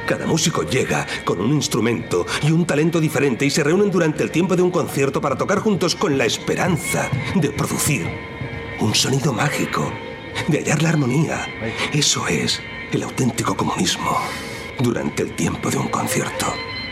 Cada músico llega con un instrumento y un talento diferente y se reúnen durante el tiempo de un concierto para tocar juntos con la esperanza de producir un sonido mágico, de hallar la armonía. Eso es el auténtico comunismo durante el tiempo de un concierto.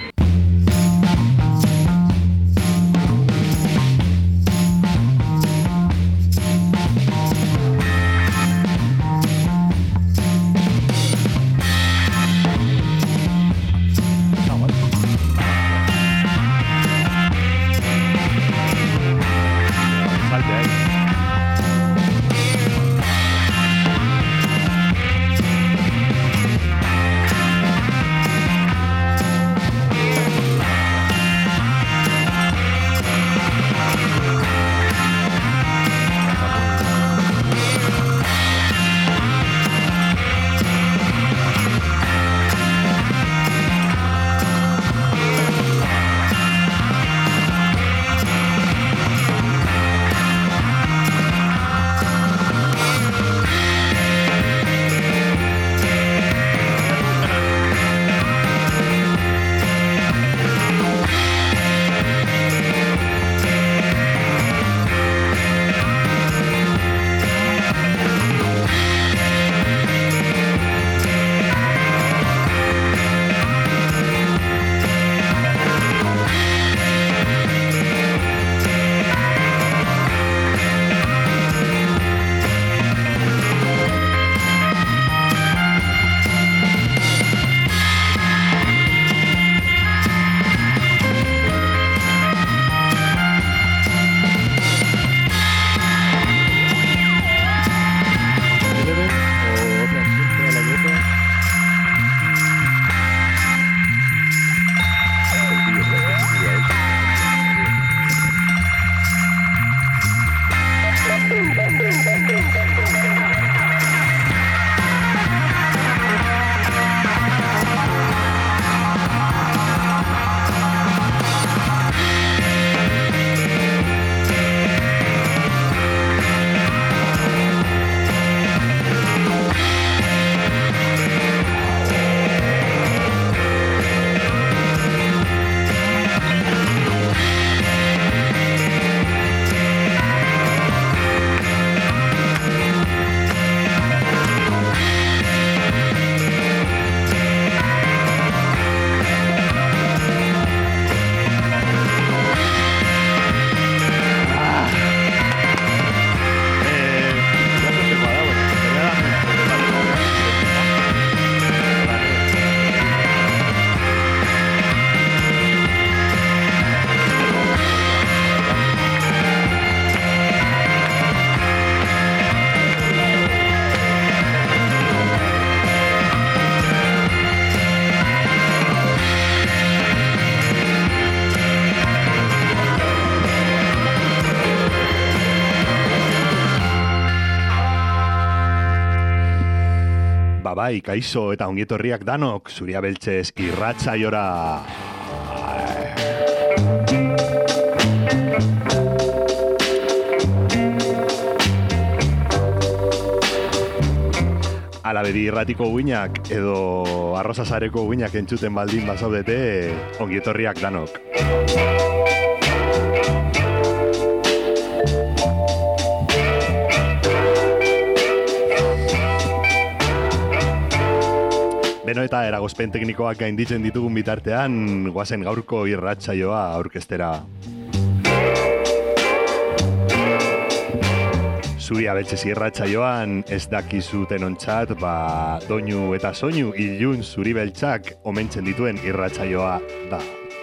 Bai, kaixo eta ongietorriak danok, Zuria Beltzez irratsaiora. Alabedi irratiko uinak edo arrozazareko uinak entzuten baldin bazaudete, ongietorriak danok. Beno eta eragozpen teknikoak gainditzen ditugun bitartean, guazen gaurko irratsaioa aurkeztera. Zuria Beltzez irratsaioan ez dakizuten ontzat, doinu eta soinu ilun Zuri Beltzak omentzen dituen irratsaioa da.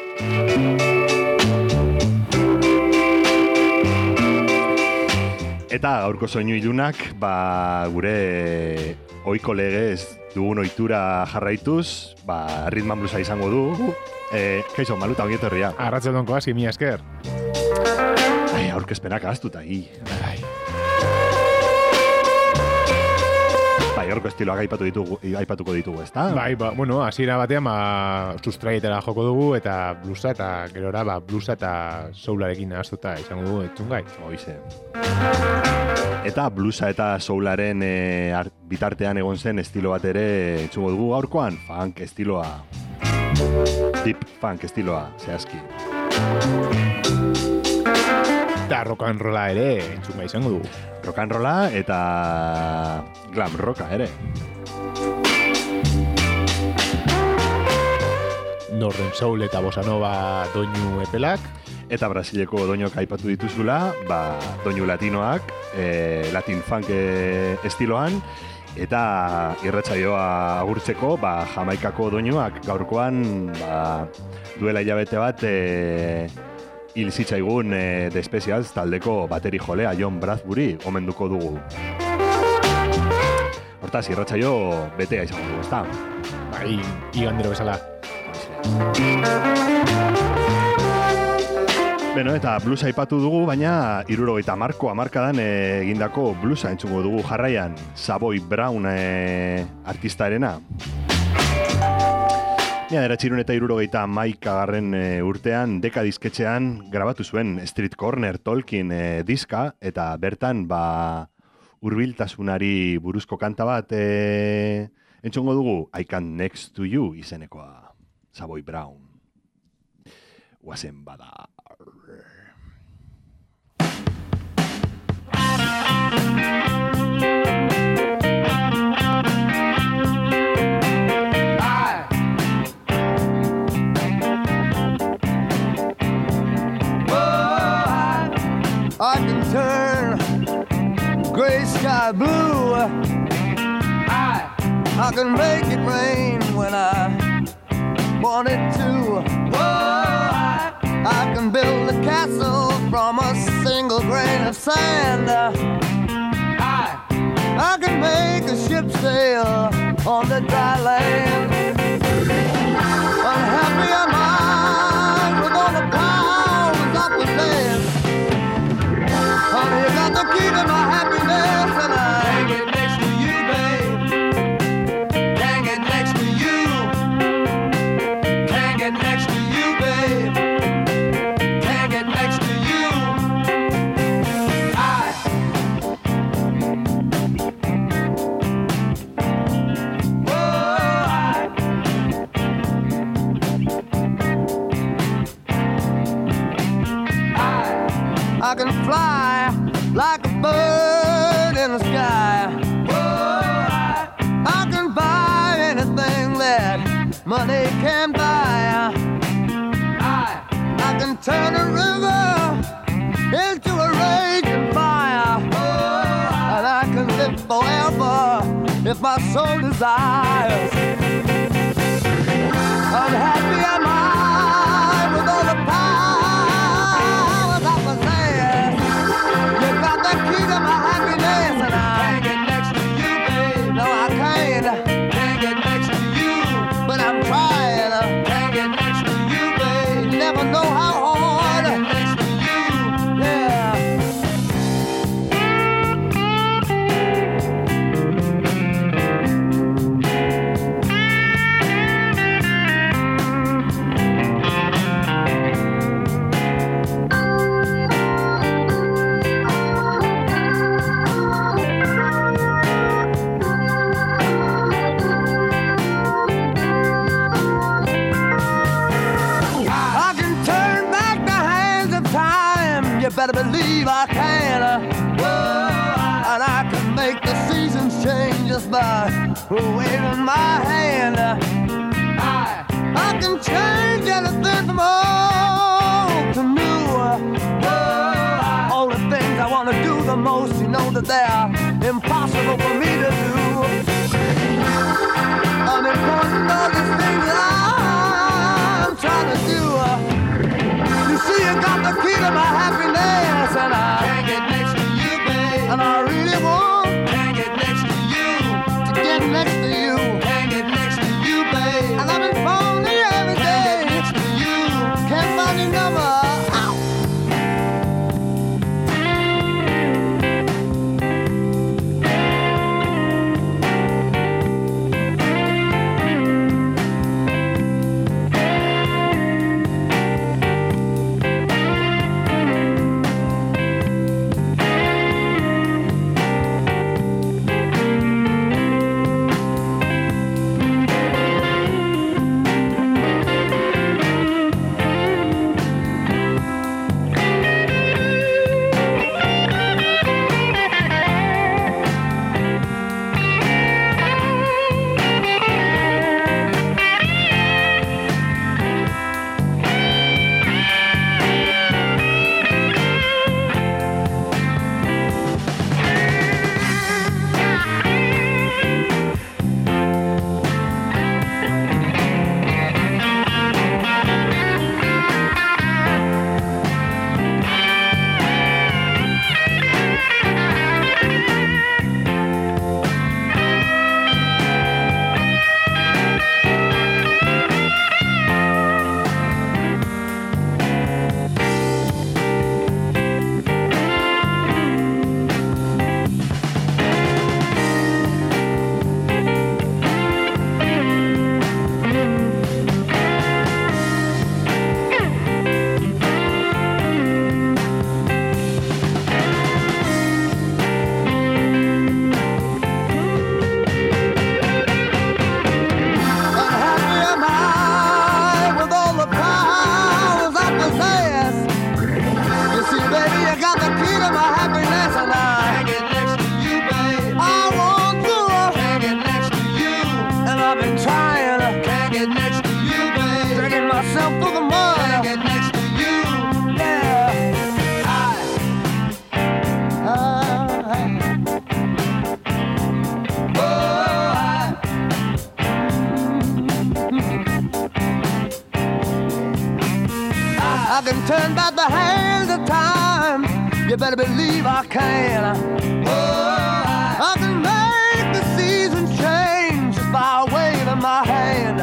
Eta gaurko soinu ilunak, gure ohiko legez dugun ohitura jarraituz, Rhythm and Bluesa izango du. Kaixo, Maluta, ongietorria. Arratsaldeonko hasi, mila esker. Aurkezpenak ahaztuta, geroko estiloak aipatuko ditugu, ezta? Bai, bueno, hasiera batean sustraitera joko dugu eta bluesa eta gerora bluesa eta soularekin nahaztuta izango dugu entzungai. Hoize. Eta bluesa eta soularen bitartean egon zen estilo bat ere entzungo dugu gaurkoan, funk estiloa. Deep funk estiloa, zehazki. Eta rock and rolla ere entzungai izango dugu. Rock and rolla eta glam rocka ere. Northern Soul eta Bossa Nova doinu epelak. Eta Brasileko doinok aipatu dituzula, doinu latinoak, latin funk estiloan, eta irratsaioa agurtzeko, Jamaikako doinuak gaurkoan, duela hilabete bat, hil zitzaigun The Specials taldeko bateri jolea John Bradbury omenduko dugu. Hortaz, irratsaio betea izango dugu, ezta? Bai, igandero bezala. Beno, eta bluesa aipatu dugu, baina 70 hamarkadan egindako bluesa entzungo dugu jarraian, Savoy Brown artistarena. Mila deratxirun eta 71. Urtean, Deka disketxean grabatu zuen Street Corner Tolkien diska, eta bertan hurbiltasunari buruzko kanta bat entzungo dugu, I Can't Next to You izenekoa, Savoy Brown. Guazen bada. I can turn gray sky blue. I can make it rain when I want it to. I can build a castle from a single grain of sand. I can make a ship sail on the dry land. Unhappy am I with all the powers of the land. Honey, you got the key to my happiness, and I can't get next to you, babe. Can't get next to you. Can't get next to you, babe. Can't get next to you. I can fly like a bird in the sky. I can buy anything that money can buy. I can turn a river into a raging fire. And I can live forever if my soul desires. Unhappy am I with all the powers I possess. You got the key to my happiness, and I can't get next to you, babe. No, I can't get next to you, but I'm trying. Can't get next to you, babe. You never know how hard. Can't get next to you, yeah. Better believe I can. And I can make the seasons change just by waving my hand. I can change anything from old to new. All the things I want to do the most, you know that they're impossible for me to do. Unimportant all these things that I'm trying to do. You see, you got the key to my happiness, and I can't get next to you, babe. And I really want can't get next to you, to get next to you. Can't get next to you, babe. And I've been phoning every day. Can't get next to you. Can't find your number. Ow. I've been trying, can't get next to you, babe. Dragging myself through the mud, can't get next to you, yeah. I can turn back the hands of time. You better believe I can. I can make the seasons change just by waving my hand.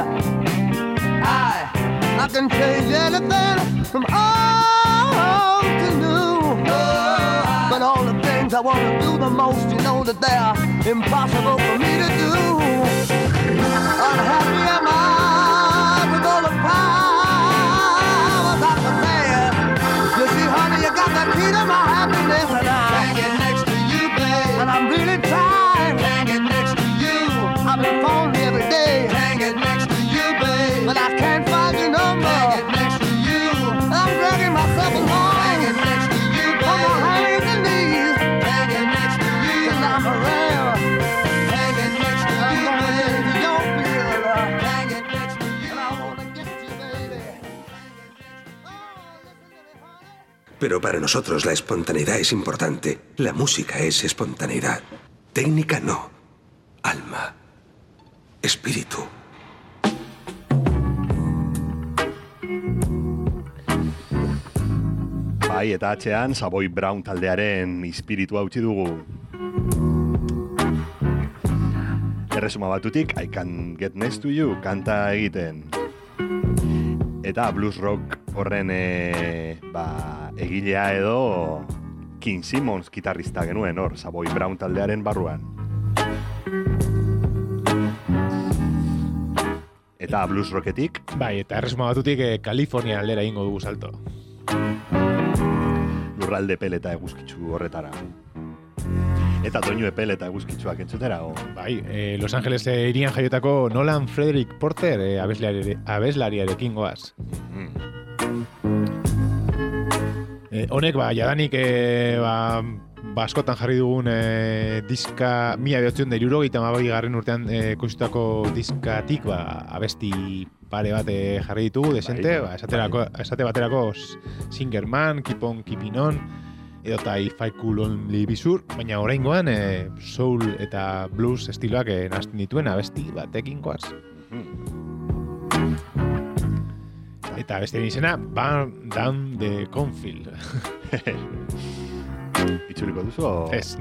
I can change anything from old to new. But all the things I want to do the most, you know that they're impossible for me to do. Unhappy am I with all the powers I possess. You see, honey, you got the key to my happiness, and I can't get next to you, babe. And I'm really trying, can't get next to you. I've been phoning every day, can't get next to you, babe. But I can't find your number, can't get next to you. I'm dragging myself along, can't get next to you, babe. On my hands and knees, can't get next to you. 'Cause I'm around, can't get next to you, babe. You don't feel, can't get next to you. And I wanna get you, baby. Pero para nosotros la espontaneidad es importante. La música es espontaneidad. Técnica no. Alma. Espíritu. Bai, eta atzean Savoy Brown taldearen espiritua utzi dugu. Erresuma batutik, I Can Get Next to You kanta egiten. Eta blues rock horren egilea edo King Simmons gitarrista genuen hor, Savoy Brown taldearen barruan. Eta blues rocketik? Bai, eta erresuma batutik Kalifornia aldera ingo dugu salto. Lurralde peleta eguzkitzu horretara. Eta doinu epel eta eguzkitzuak entzutera, o? Bai, Los Angeles irian jaiotako Nolan Frederick Porter abeslariarekin goaz. Honek, jadanik, askotan jarri dugun diska, 1970 urtean koiztutako diskatik, abesti pare bat jarri ditugu, desente, esate baterako Singerman, Keep On Keeping On, edota If I Could Only Be Sure, baina oraingoan soul eta blues estiloak nazten dituen abesti batekin goaz. Eta beste izena, Burn Down the Cornfield. Itxuriko duzu, o? Ez.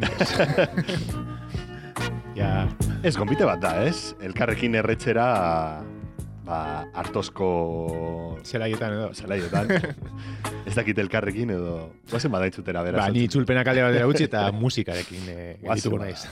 Ez, gonbite bat da, ez? Elkarrekin erretxera, hartozko... Zelaietan. Ez dakit elkarrekin edo... Guazen bada entzutera, beraz. Ni itzulpenak alde batera utzi eta musikarekin dituko naiz.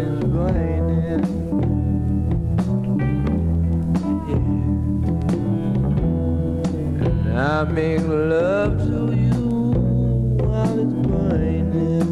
is raining. Yeah. And I make love to you while it's raining.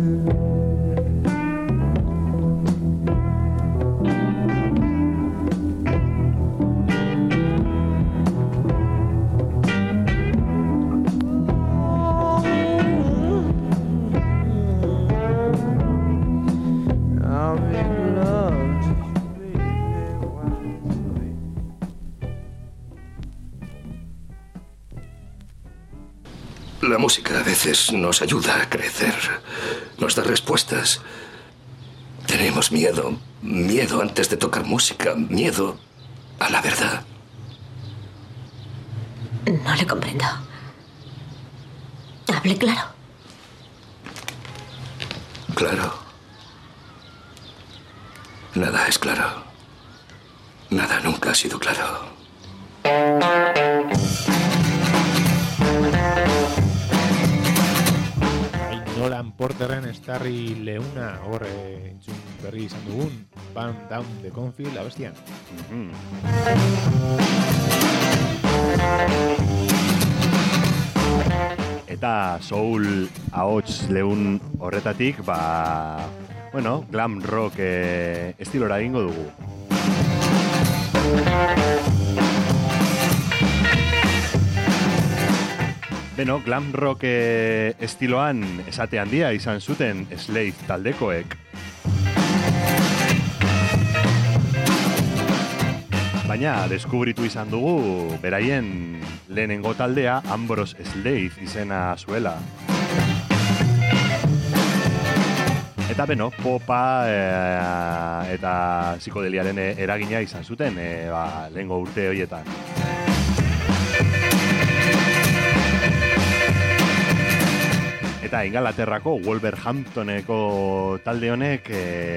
La música a veces nos ayuda a crecer, nos da respuestas. Tenemos miedo antes de tocar música, miedo a la verdad. No le comprendo. Hable claro. Claro. Nada es claro. Nada nunca ha sido claro. Nolan Porterren Starry Leuna hor entzun berri izan dugun Band Down the Cornfield abestian. Eta soul ahots leun horretatik, glam rock estilora egingo dugu. Beno, glam rock estiloan esate handia izan zuten Slade taldekoek. Baina, deskubritu izan dugu, beraien lehenengo taldea Ambrose Slade izena zuela. Eta beno, popa eta psikodeliaren eragina izan zuten lehengo urte horietan. Eta Ingalaterrako Wolverhamptoneko talde honek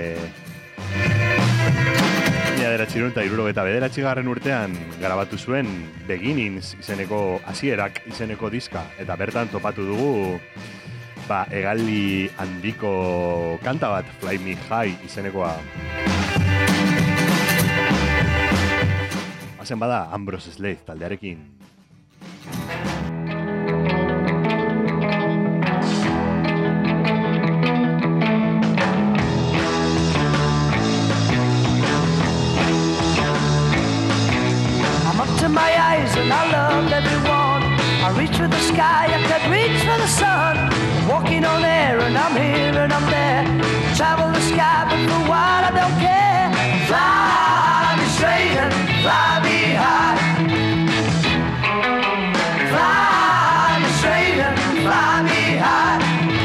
1979 urtean grabatu zuen Beginnings izeneko hasierak izeneko diska, eta bertan topatu dugu hegaldi handiko kanta bat, Fly Me High izenekoa. Hazen bada Ambrose Slade taldearekin. My eyes and I loved everyone. I reach for the sky, I could reach for the sun. I'm walking on air and I'm here and I'm there. Travel the sky, but for what I don't care. Fly me straight and fly me high. Fly me straight and fly me high.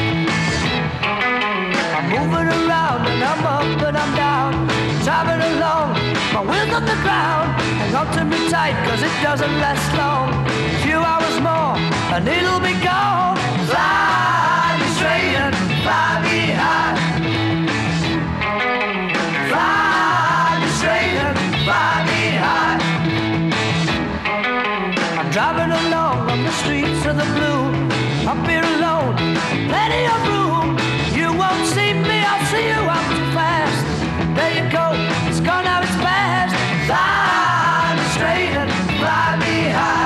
I'm moving around and I'm up and I'm down. Driving along, my wheels on the ground. Hang on to me tight, cause it doesn't last long. A few hours more, and it'll be gone. Fly me straight and fly me high. Fly me straight and fly me high. I'm driving along on the streets of the blue. Up here alone, plenty of room. You won't see me, I'll see you, I'm too fast. There you go, it's gone now, it's past. Fly me straight and fly me high.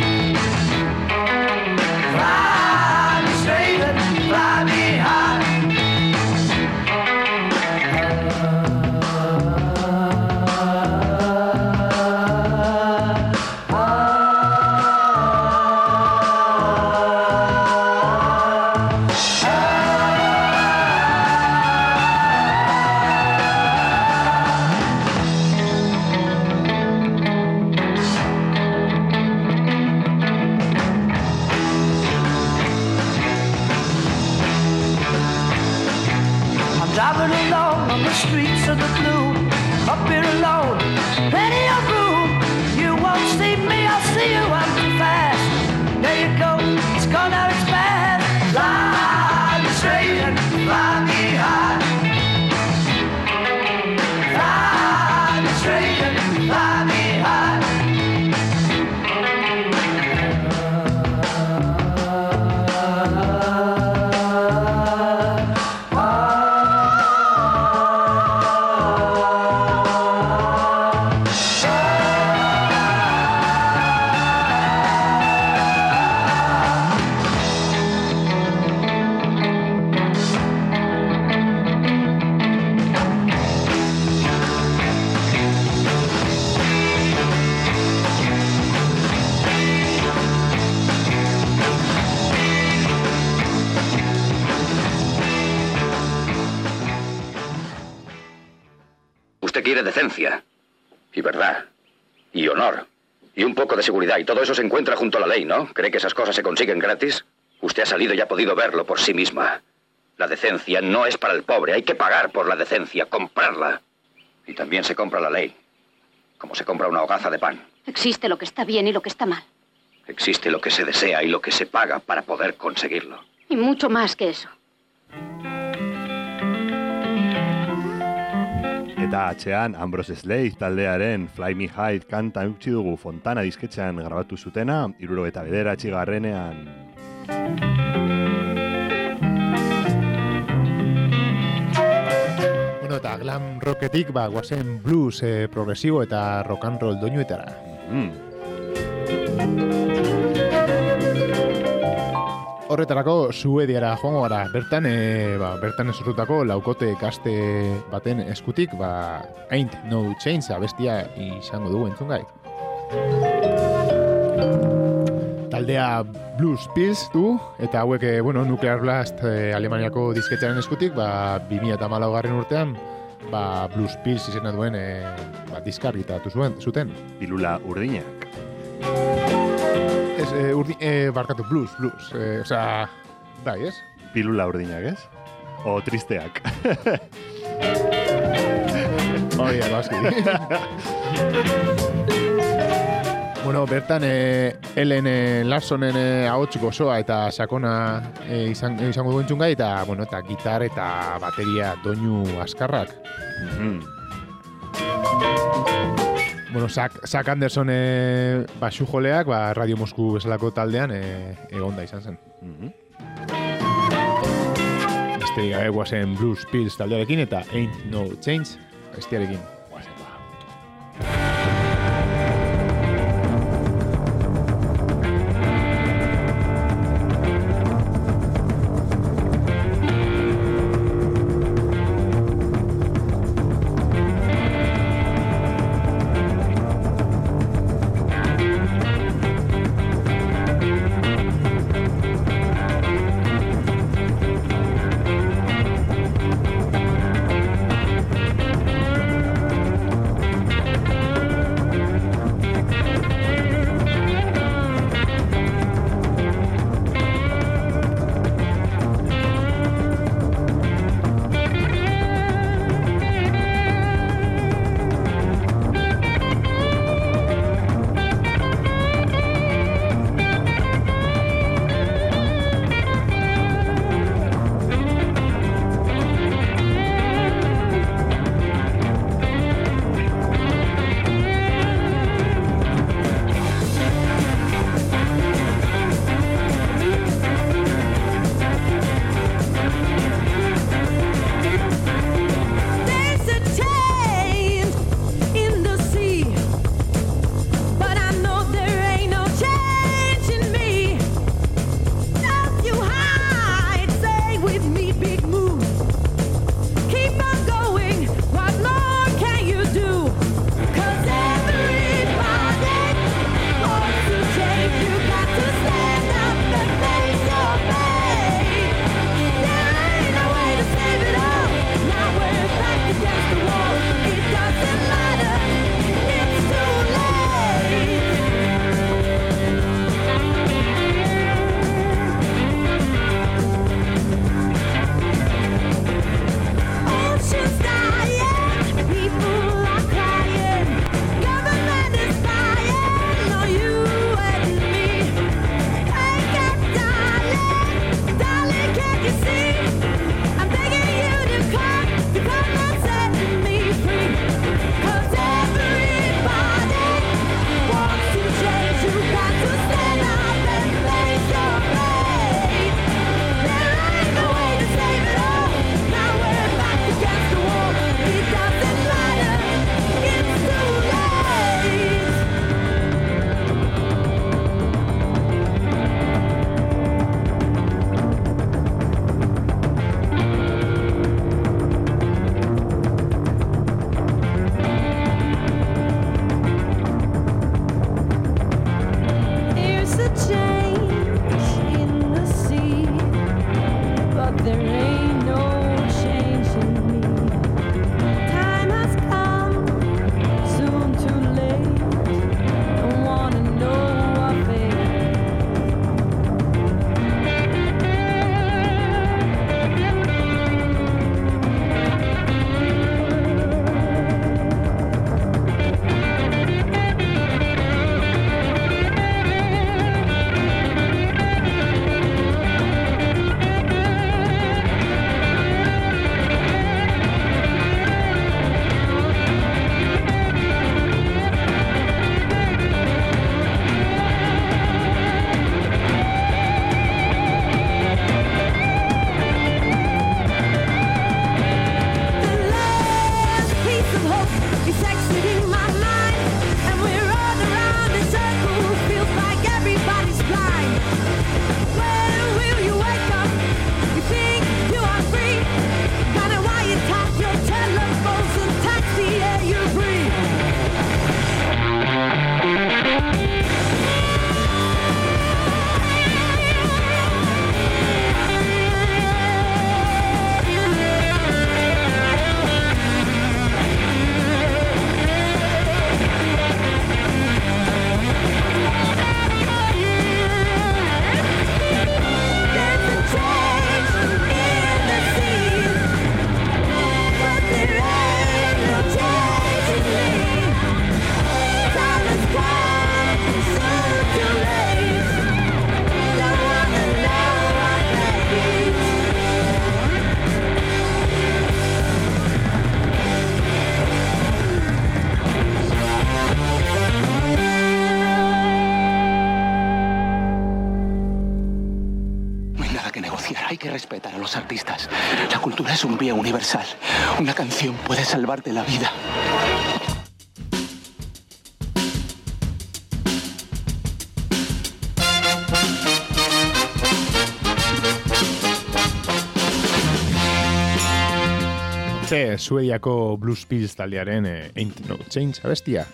Fly me straight and fly me high. Streets of the blue, up here alone, plenty of room. You won't see me, I'll see you, I'm too fast. There you go, it's gone now, it's bad. Fly me straight and fly me high. Fly me straight and fly me high. Usted quiere decencia. Y verdad. Y honor. Y un poco de seguridad. Y todo eso se encuentra junto a la ley, ¿no? ¿Cree que esas cosas se consiguen gratis? Usted ha salido y ha podido verlo por sí misma. La decencia no es para el pobre. Hay que pagar por la decencia, comprarla. Y también se compra la ley. Como se compra una hogaza de pan. Existe lo que está bien y lo que está mal. Existe lo que se desea y lo que se paga para poder conseguirlo. Y mucho más que eso. Eta atxean Ambrose Slade taldearen Fly Me High kanta eutsi dugu Fontana disketxean grabatu zutena, 79garrenean. Bueno, eta glam rocketik guazen blues progresibo eta rock and roll doinuetara. Horretarako Suediara joango gara. Bertan sortutako laukote kaste baten eskutik, Ain't No Change abestia izango dugu entzungai. Taldea Blues Pills du, eta hauek, Nuclear Blast Alemaniako disketxaren eskutik, 2014 urtean, Blues Pills izena duen diskargitatu zuten. Pilula urdinak. Barkatu, blues. Bai, ez? Pilula urdinak, ez? O tristeak. Oia, baski. Bertan, Ellen Larsonen ahots gozoa eta sakona izango duen txungai, eta gitar eta bateria doinu askarrak. Zack Anderson basujoleak Radio Mosku bezalako taldean egonda izan zen. Besterik gabe guazen Blues Pills taldearekin eta Ain't No Change bestiarekin. respetar a los artistas. La cultura es un bien universal. Una canción puede salvarte la vida. Suediako Blues Pills taldearen Ain't No Change abestia.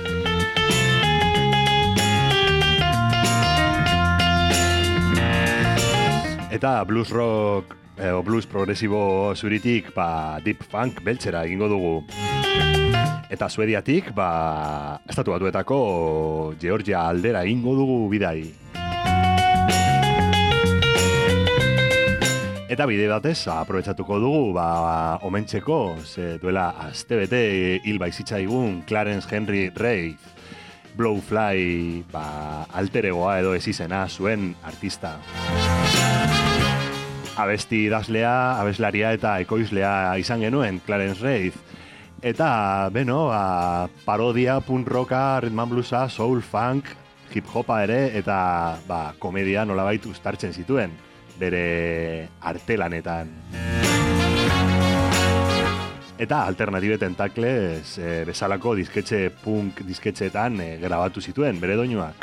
Eta blues rock o blues progresibo zuritik deep funk beltzera egingo dugu. Eta Suediatik Estatu Batuetako Georgia aldera egingo dugu bidai. Eta bide batez, aprobetsatuko dugu, omentzeko, ze duela astebete hil baizitzaigun Clarence Henry Reid, Blowfly, alteregoa edo ezizena zuen artista. Abesti idazlea, abeslaria eta ekoizlea izan genuen Clarence Reid. Eta, parodia, punk rocka, rhythm and bluesa, soul, funk, hip hopa ere, eta komedia nolabait uztartzen zituen bere artelanetan. Eta alternative tentakles bezalako punk disketxeetan grabatu zituen bere doinuak.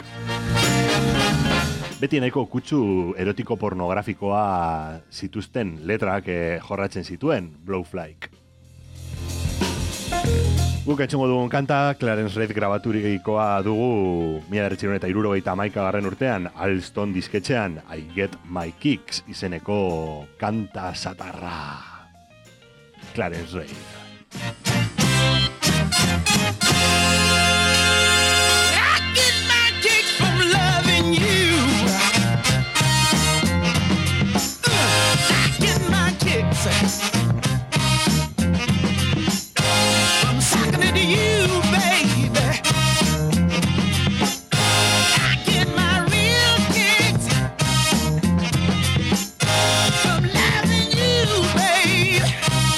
Beti nahiko kutsu erotiko pornografikoa zituzten letrak jorratzen zituen Blowflyk. Guk entzungo dugun kanta, Clarence Reid grabaturikoa dugu 1971 urtean, Alston disketxean, I Get My Kicks izeneko kanta satarra. Clarence Reid. I get my kicks from loving you. I get my kicks you, baby. I get my real kicks from loving you, baby.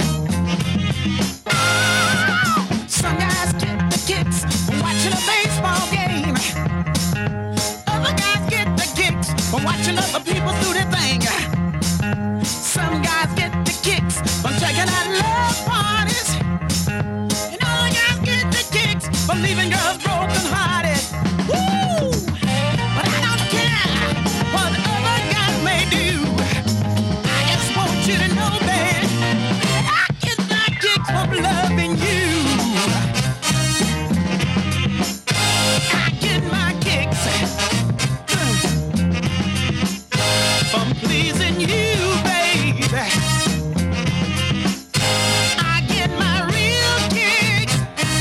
Some guys get the kicks from watching a baseball game. Other guys get the kicks from watching other people do their thing. Some guys get the kicks from checking out love parties. From leaving girls broken-hearted. Woo! But I don't care what the other guys may do. I just want you to know, baby, I get my kicks from loving you. I get my kicks from pleasing you, baby. I get my real kicks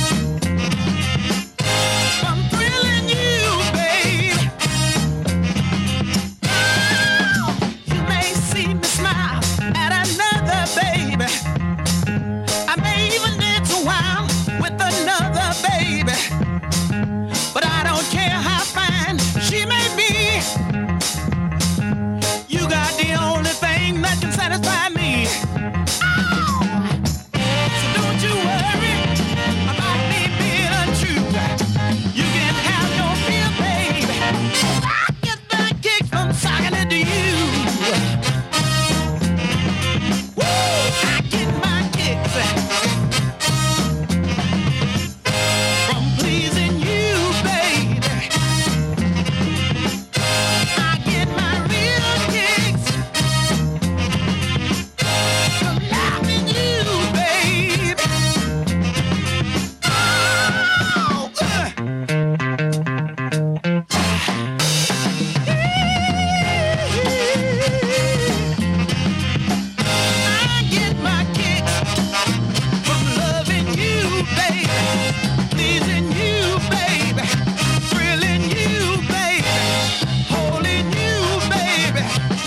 from thrilling you, babe. You may see me smile at another, baby. I may even dance a while with another, baby. But I don't care how fine she may be. You got the only thing that can satisfy me. So don't you worry about me being untrue. You can have no fear, baby. I get my kicks from talking to you. Woo! I get my kicks from pleasing you, baby. I get my real kicks from loving you, baby. Oh, I get my kicks from loving you, baby, pleasing you, baby, thrilling you, baby, holding you, baby.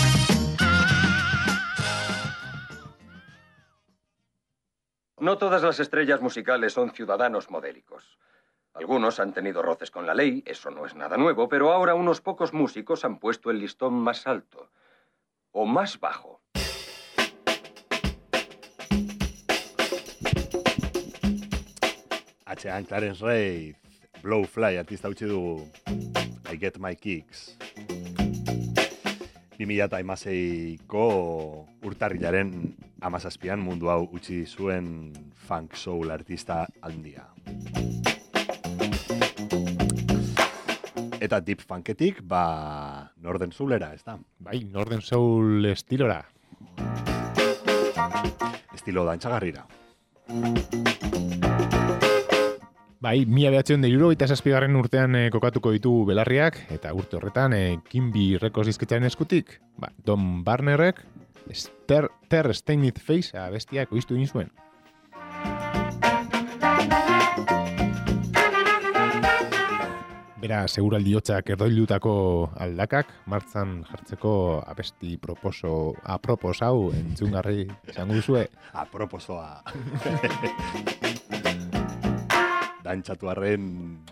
No todas las estrellas musicales son ciudadanos modélicos. Algunos han tenido roces con la ley, eso no es nada nuevo, pero ahora unos pocos músicos han puesto el listón más alto o más bajo. Atxean Clarence Reid, Blowfly artista utzi dugu, I Get My Kicks. 2016ko urtarrilaren 17an mundu hau utzi zuen funk soul artista handia. Eta deep funketik, Northern Soulera, ez da? Bai, Northern Soul estilora. Estilo dantzagarrira. Bai, 1977 urtean kokatuko ditugu belarriak, eta urte horretan Kimby Records dizketxaren eskutik, Don Barnerrek Ter Stained Face abestia ekoiztu egin zuen. Bera, seguraldi hotzak erdoildutako aldakak, martzan jartzeko abesti apropos hau entzungarri izango duzue. Aproposoa. Dantxatu arren...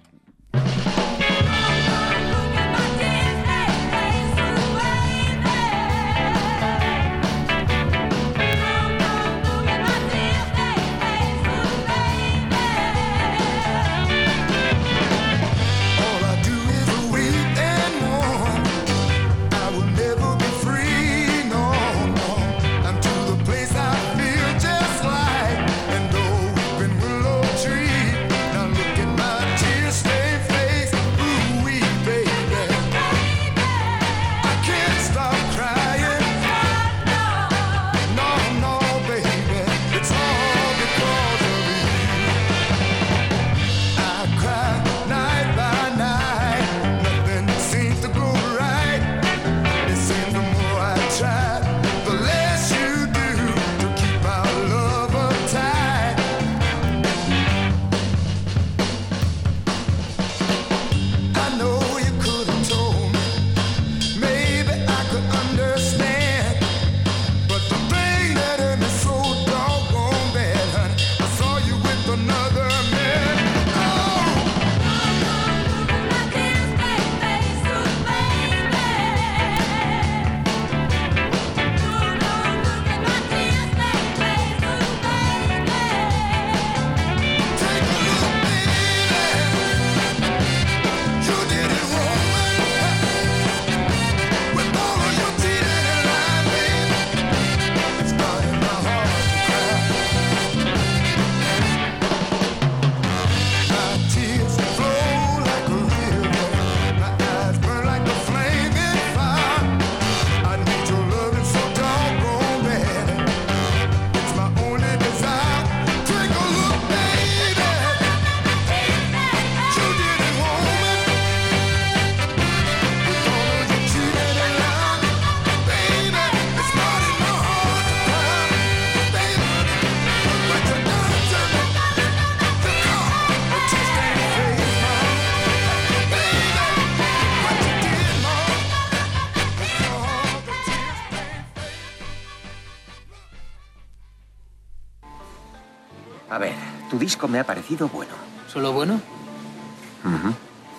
A ver, tu disco me ha parecido bueno. ¿Solo bueno? Uh-huh.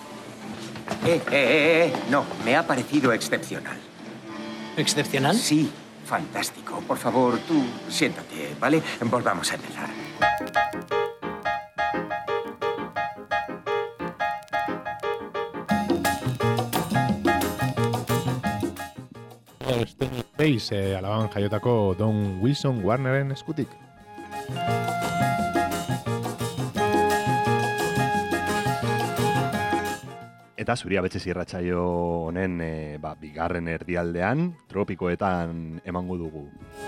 No, me ha parecido excepcional. ¿Excepcional? Sí, fantástico. Por favor, tú siéntate, ¿vale? Volvamos a empezar. Face alaban jaiotako Don Wilson Warneren eskutik. Eta zuria betxez irratsaio honen bigarren erdialdean, tropikoetan emango dugu.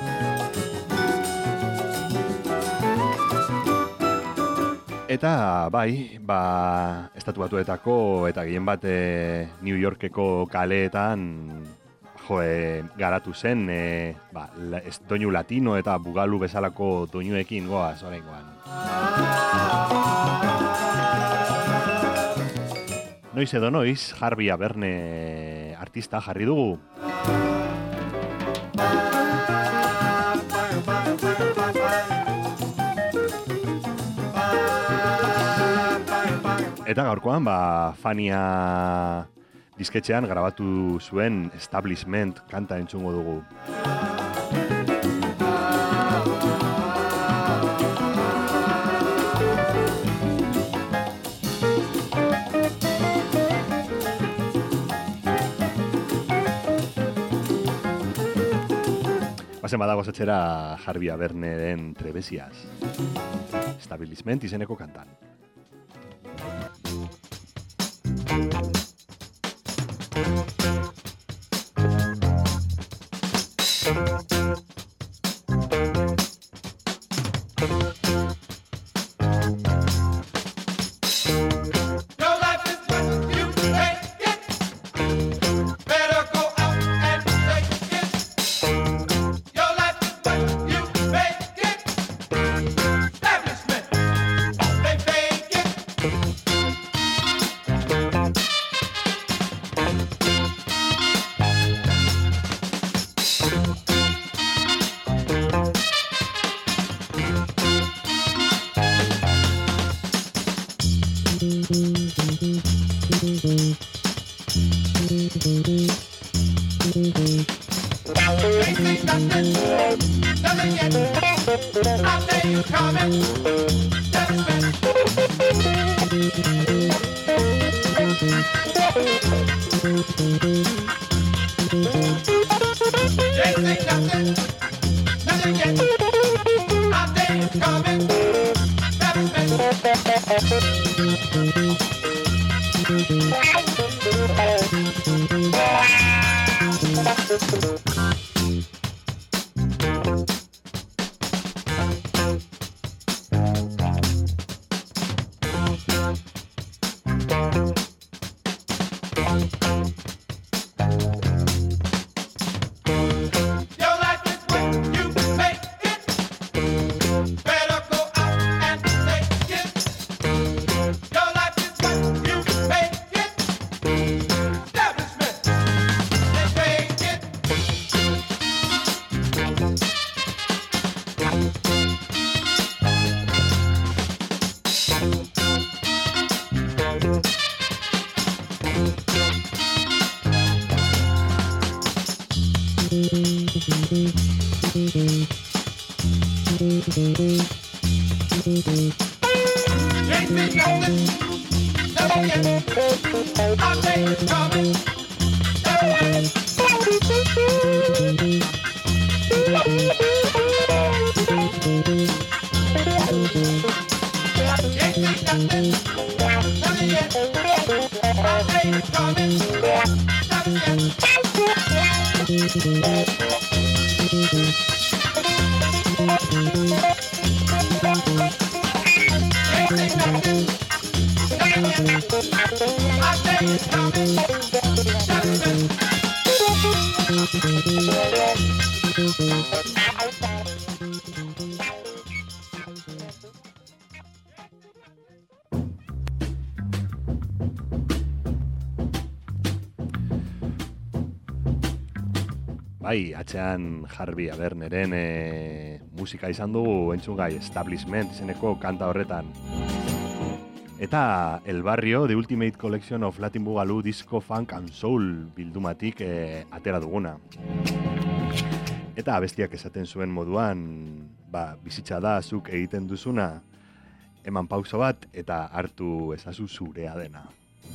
Eta bai, Estatu Batuetako eta gehien bat New Yorkeko kaleetan garatu zen, doinu latino eta bugalu bezalako doinuekin goaz oraingoan. Noiz edo noiz, Harvey Aberne artista jarri dugu. Eta gaurkoan, Fania disketxean grabatu zuen Establishment kanta entzungo dugu. Bazen badago zatxera Harvey Aberneren Trebesiaz. Establishment izeneko kantan. Bai, atxean Harvey Aberneren musika izan dugu entzungai Establishment izeneko kanta horretan. Eta El Barrio, The Ultimate Collection of Latin Boogaloo Disco Funk and Soul bildumatik atera duguna. Eta abestiak esaten zuen moduan, bizitza da zuk egiten duzuna, eman pauso bat eta hartu ezazu zurea dena.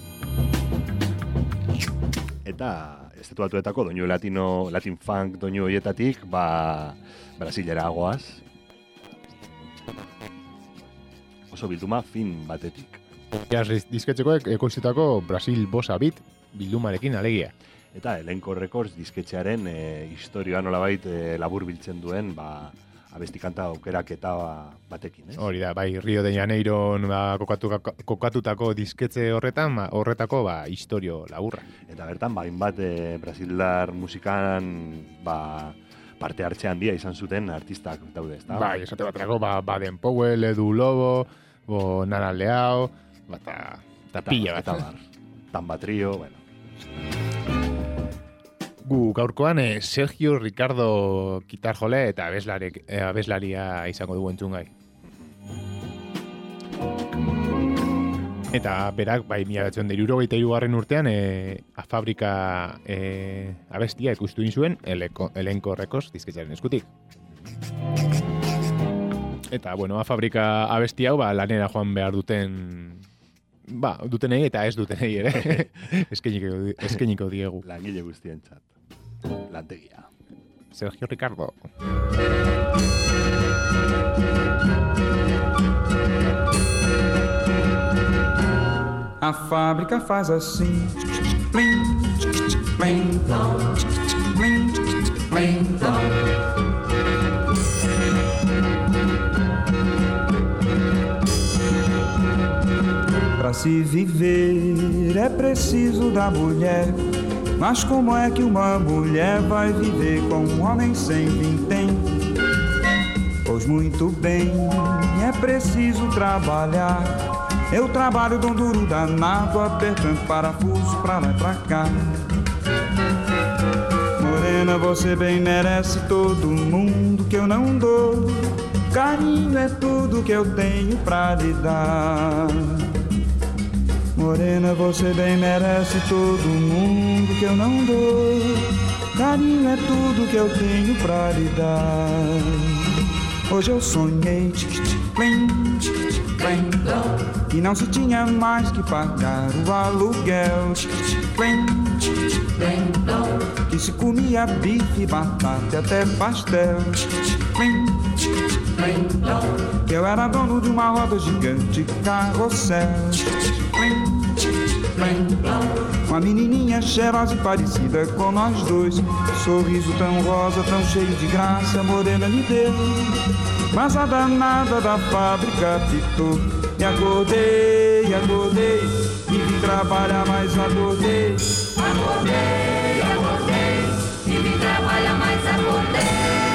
Eta estatu batuetako doinu latin funk doinu horietatik, Brasilera goaz. Oso bilduma fin batetik. Disketxeko ekoiztutako Brasil bossa beat bildumarekin alegia. Eta Elenco Records disketxearen historioa nolabait labur biltzen duen, abesti kanta aukeraketa batekin, ez? Hori da, bai, Rio de Janeiron kokatutako disketxe horretako historio laburra. Eta bertan, hainbat brasildar musikan parte hartze handia izan zuten artistak daude, ezta? Bai, esate baterako, Baden Powell, Edu Lobo, Nara Leao, eta pila bat. Tamba Trio, bueno. Gu gaurkoan Sergio Ricardo gitarjole eta abeslaria izango dugu entzungai. Eta berak, 1973 urtean, Fabrika abestia ikustu egin zuen Elenco Records disketxearen eskutik. Eta, Fabrika abesti hau, lanera joan behar dutenei eta ez dutenei ere. Eskeniko diegu. Langile guztientzat. Lantegia. Sergio Ricardo. A fábrica faz assim, plim, plim, plim, plim, Pra se viver é preciso da mulher, mas como é que uma mulher vai viver com um homem sem vintém? Pois muito bem, é preciso trabalhar. Eu trabalho dom duro danado, apertando parafuso pra lá e pra cá. Morena, você bem merece todo mundo que eu não dou. Carinho é tudo que eu tenho pra lhe dar. Morena, você bem merece todo mundo que eu não dou. Carinho é tudo que eu tenho pra lhe dar. Hoje eu sonhei, plim, plim, e não se tinha mais que pagar o aluguel, plim, plim, que se comia bife, batata e até pastel, plim, plim, que eu era dono de uma roda gigante, carrossel, plim, plim, uma menininha cheirosa e parecida com nós dois, sorriso tão rosa, tão cheio de graça, morena me deu. Mas a danada da fábrica pitou. E acordei, e vim trabalhar, mas acordei. Acordei, e vim trabalhar, mas acordei.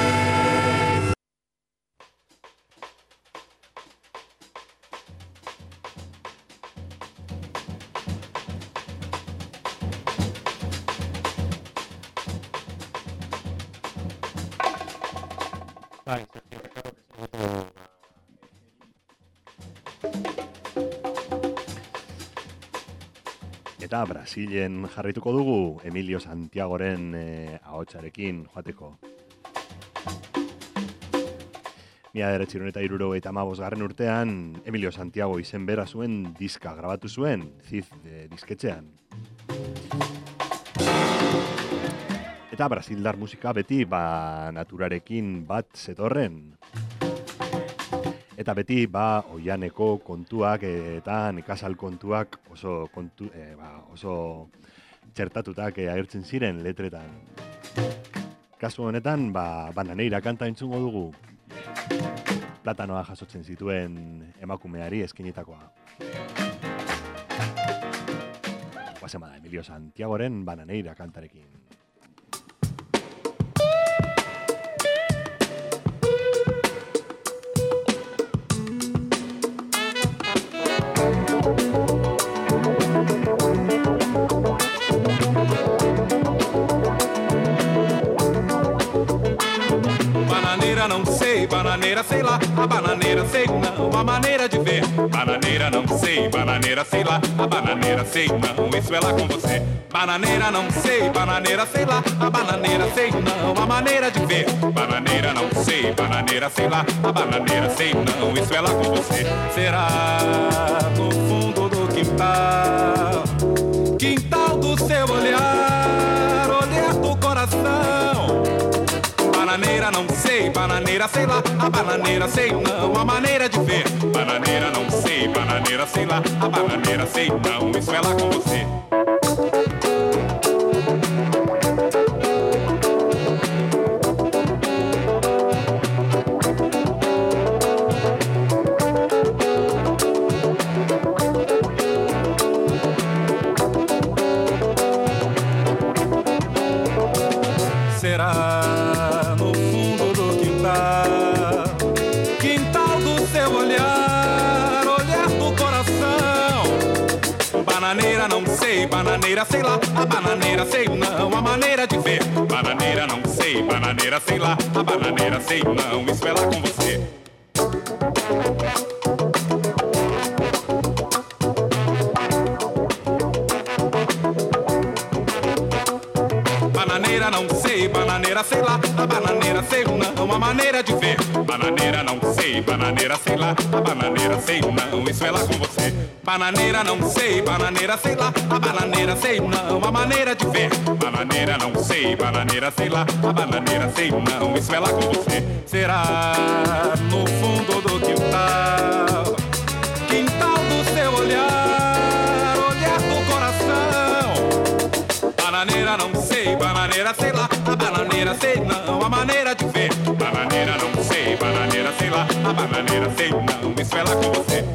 Eta Brasilen jarraituko dugu Emilio Santiagoren ahotsarekin joateko. 1975 urtean Emilio Santiago izen bera zuen diska grabatu zuen Ziz disketxean. Eta brasildar musika beti naturarekin bat zetorren. Eta beti oianeko kontuak eta nekazal kontuak oso txertatutak agertzen ziren letretan. Kasu honetan, Bananeira kanta entzungo dugu. Platanoa jasotzen zituen emakumeari eskainitakoa. Guazen bada, Emilio Santiagoren Bananeira kantarekin. Bananeira não sei, bananeira sei lá, a bananeira sei não, a maneira de ver. Bananeira não sei, bananeira sei lá, a bananeira sei não, isso é lá com você. Bananeira não sei, bananeira sei lá, a bananeira sei não, a maneira de ver. Bananeira não sei, bananeira sei lá, a bananeira sei não, isso é lá com você. Será no fundo do quintal, quintal do seu olhar, olhar do coração. Bananeira não sei, bananeira sei lá, a bananeira sei não, a maneira de ver. Bananeira não sei, bananeira sei lá, a bananeira sei não, isso é lá com você. Será no fundo do quintal, quintal do seu olhar, olhar do coração. Bananeira não sei, bananeira sei lá, a bananeira sei não, a maneira de ver. Bananeira não sei, bananeira sei lá, a bananeira sei não, isso é lá com você. Bananeira não sei, sei, bananeira sei lá, a bananeira sei não, uma maneira de ver. Bananeira não sei, bananeira sei lá, a bananeira sei não, isso é lá com você. Bananeira não sei, bananeira sei lá, a bananeira sei não, uma maneira de ver. Bananeira não sei, bananeira sei lá, a bananeira sei não, isso é lá com você. Será no fundo do quintal, quintal do seu olhar, olhar do coração. Bananeira não sei, bananeira sei lá, a bananeira sei não, a maneira de ver. Bananeira não sei, bananeira sei lá, a bananeira sei não, isso é lá com você.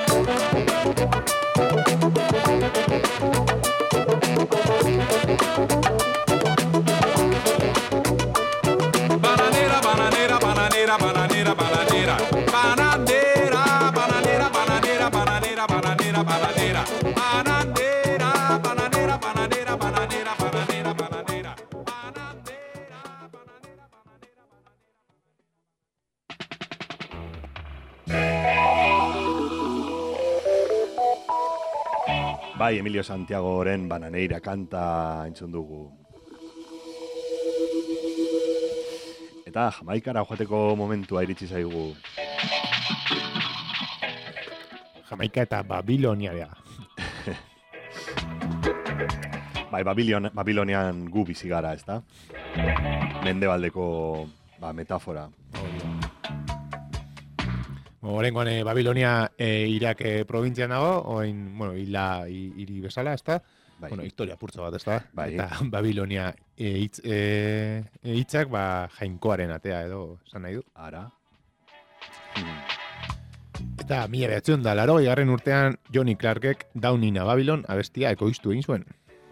Bananeira, bananeira, bananeira, bananeira, bananeira, bananeira, bananeira, bananeira, bananeira, bananeira, bananeira, bananeira, bananeira, bananeira, bananeira, bananeira, bananeira. Bai, Emilio Santiagoren Bananeira kanta entzun dugu. Eta Jamaikara joateko momentua iritsi zaigu. Jamaika eta Babilonia dira. Bai, Babilonian gu bizi gara, ezta? Mendebaldeko metafora. Horengoan Babilonia Irak probintzian dago, oin, bueno, hiri bezala, ezta? Bai. Bueno, historia purtso bat, ezta? Bai. Eta Babilonia hitzak jainkoaren atea edo esan nahi du. Ara. Eta 1980 urtean Johnny Clarkek Down in a Babylon abestia ekoiztu egin zuen.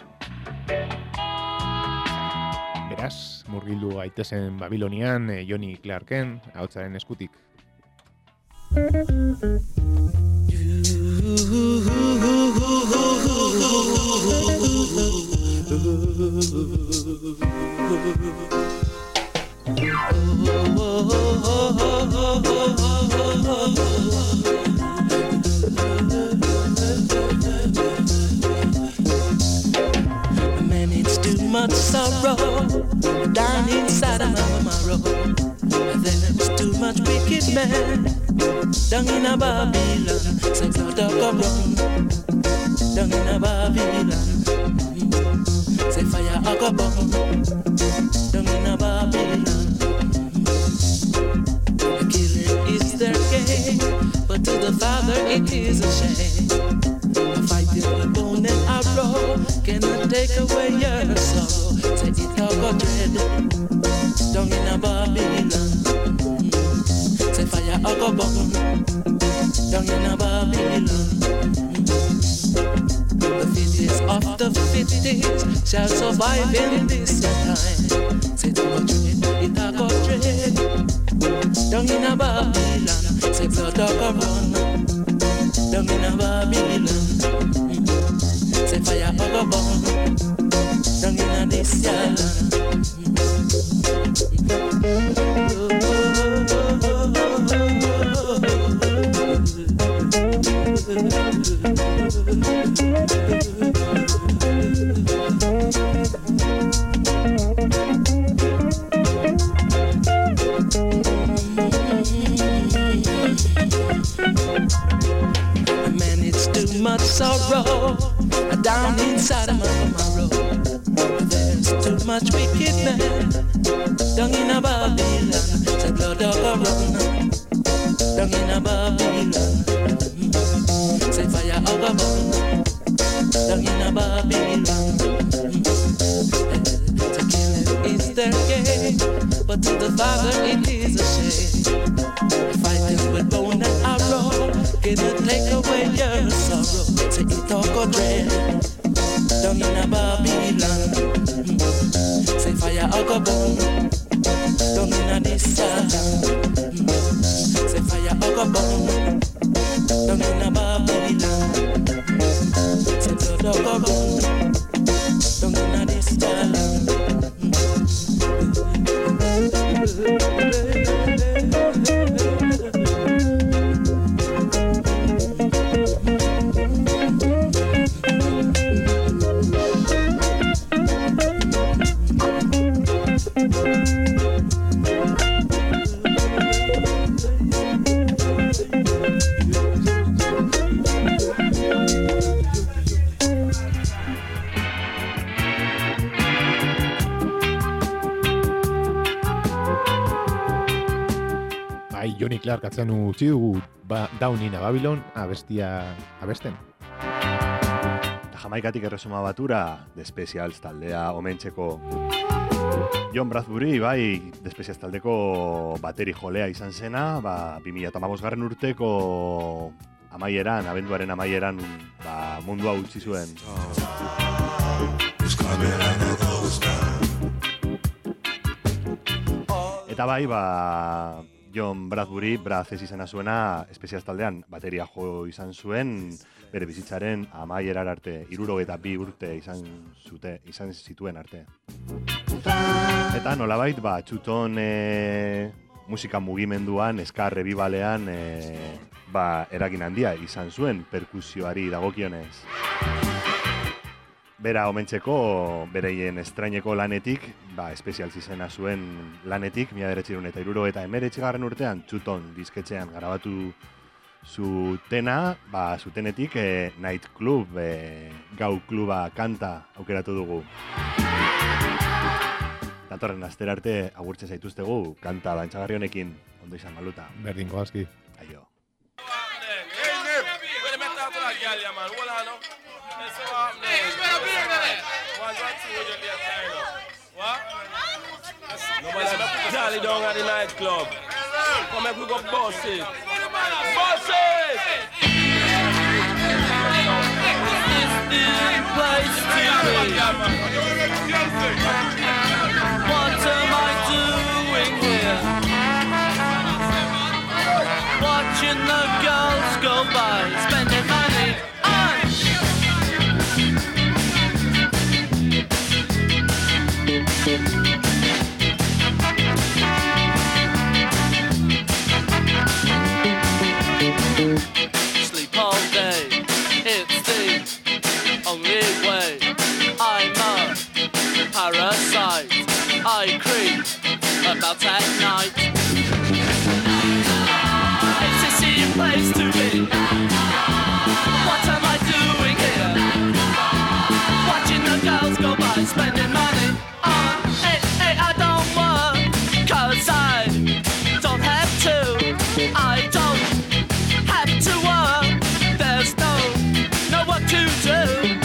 Beraz, murgildu gaitezen Babilonian Johnny Clarken ahotsaren eskutik. Man, it's too much sorrow down inside of my marrow. There's too much wicked man down in a Babylon. Say blood up go run down in a Babylon. Say fire up go burn down in a Babylon. The killing is their game, but to the Father it is a shame. Fighting with bone and arrow cannot take away your sorrow. Say it all got dread down in a Babylon. Say fire all go burn down in a Babylon. The fittest of the fittest shall survive in this time. Say it all got dread, it all got dread down in a Babylon. Say blood all go run down in a Babylon. Say fire all go burn down in a this island. Man, it's too much sorrow down inside of my marrow. There's too much wicked man down in a Babylon. Say blood up a run down in a Babylon. Say fire up a burn down in a Babylon. To kill is their game, but to the Father it is a shame. Fighting with bone and arrow cannot take away your sorrow. Say it all go dread down in a Babylon. Say fire all go burn down in a this island. Say fire all go burn down in a Babylon. Say blood all go burn down in a this island. Clark atzen utzi dugu Down in a Babylon abesten. Jamaikatik erresuma batura, The Specials taldea omentzeko John Bradbury, bai, The Specials taldeko bateri jolea izan zena, 2015 urteko amaieran, abenduaren amaieran, mundua utzi zuen. Eta bai, John Bradbury, Brad ez izena zuena, Specials taldean bateria jo izan zuen, bere bizitzaren amaierar arte, 62 urte izan zituen arte. Eta nolabait, txuton musika mugimenduan, ska rebibalean, eragin handia izan zuen perkusioari dagokionez. Bera omentzeko, bereien estraineko lanetik, Specials izena zuen lanetik, 1979 urtean, txuton disketxean garabatu zutena, zutenetik Night Club, gau kluba kanta aukeratu dugu. Datorren astera arte agurtzen zaituztegu, kanta dantzagarri honekin, ondo izan maluta. Berdin Kowalski. Aio. Jolly down at the nightclub. Come make we go boss it. Boss it! Is this the place to be? What am I doing here? Watching the girls go by, spending money on sleep all day, it's the only way. I'm a parasite, I creep about at night. It's a scene place to be. What am I doing here? Watching the girls go by, spending money on I don't work, 'cause I don't have to. I don't have to work, there's no work to do.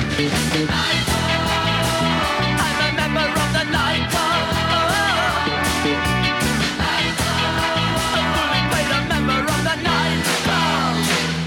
I'm a member of the nightclub. A fully paid member of the nightclub.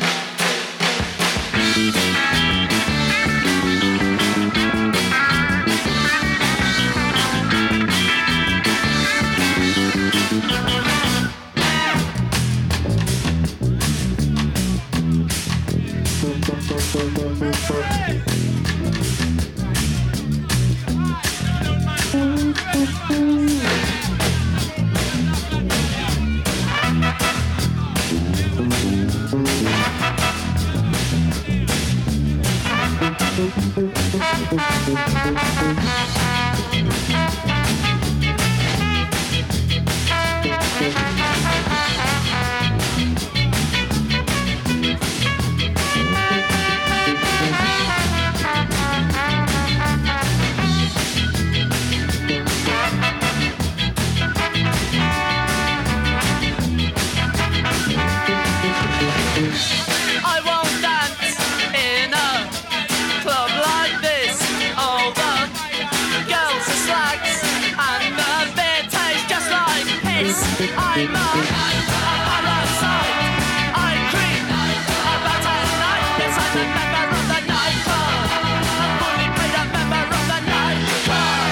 I won't dance in a club like this. All the girls are slags and the beer tastes just like piss. I'm a parasite, I creep about at night. Yes, I'm a member of the nightclub, a fully paid up member of the nightclub.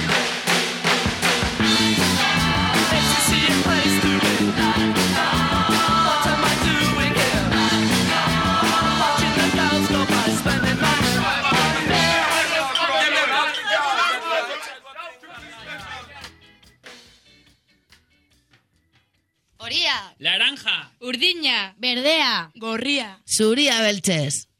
It's a scene place to be. What am I doing here? Watching the girls go by, spending money. Horia, naranja, urdina, berdea, gorria, zuria beltzez.